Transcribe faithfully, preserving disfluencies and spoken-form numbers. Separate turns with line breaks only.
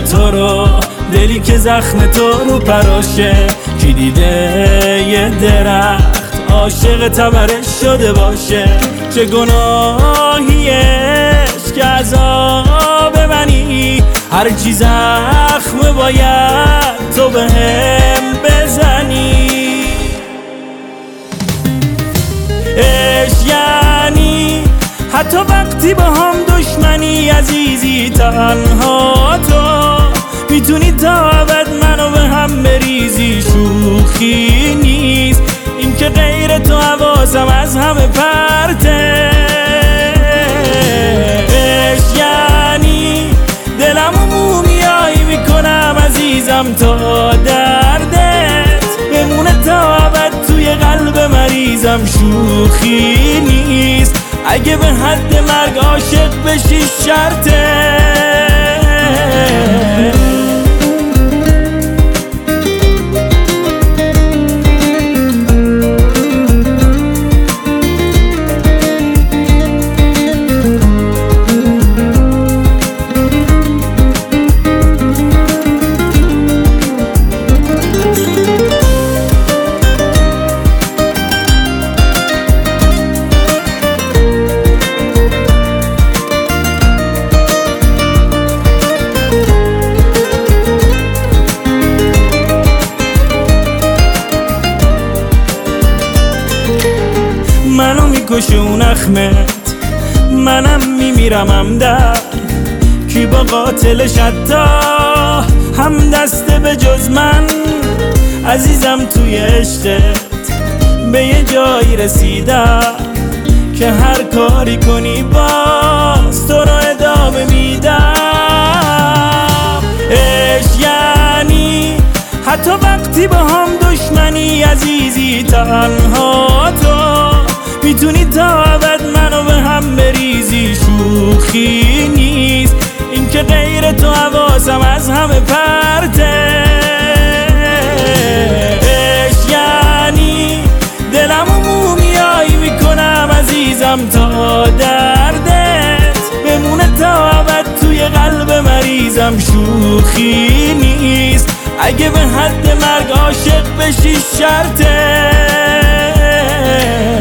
تو رو، دلی که زخم تو رو پراشه. کی دیده یه درخت عاشق تبرش شده باشه؟ چه گناهیش که عذاب منی، هر چی زخم باید تو بهم بزنی. عشق یعنی حتی وقتی با هم دشمنی، عزیزی تنها تو میتونی تا ابد منو به هم بریزی. شوخی نیست این که غیر تو حواسم از همه پرته. عشق یعنی دلمو مومیایی میکنم عزیزم تا دردت بمونه تا ابد توی قلب مریضم. شوخی نیست اگه به حد مرگ عاشق بشی شرطه. منو میکشه اون اخمت، منم میمیرم همدم. کی با قاتلش حتی هم دسته به جز من؟ عزیزم توی عشقت به یه جایی رسیدم که هر کاری کنی باز تو رو ادامه میدم. عشق یعنی حتی وقتی با هم دشمنی، عزیزی تنها تو میتونی تا ابد منو به هم بریزی. شوخی نیست این که غیر تو حواسم از همه پرته. عشق یعنی دلمو مومیایی میکنم عزیزم تا دردت بمونه تا ابد توی قلب مریضم. شوخی نیست اگه به حد مرگ عاشق بشی شرطه.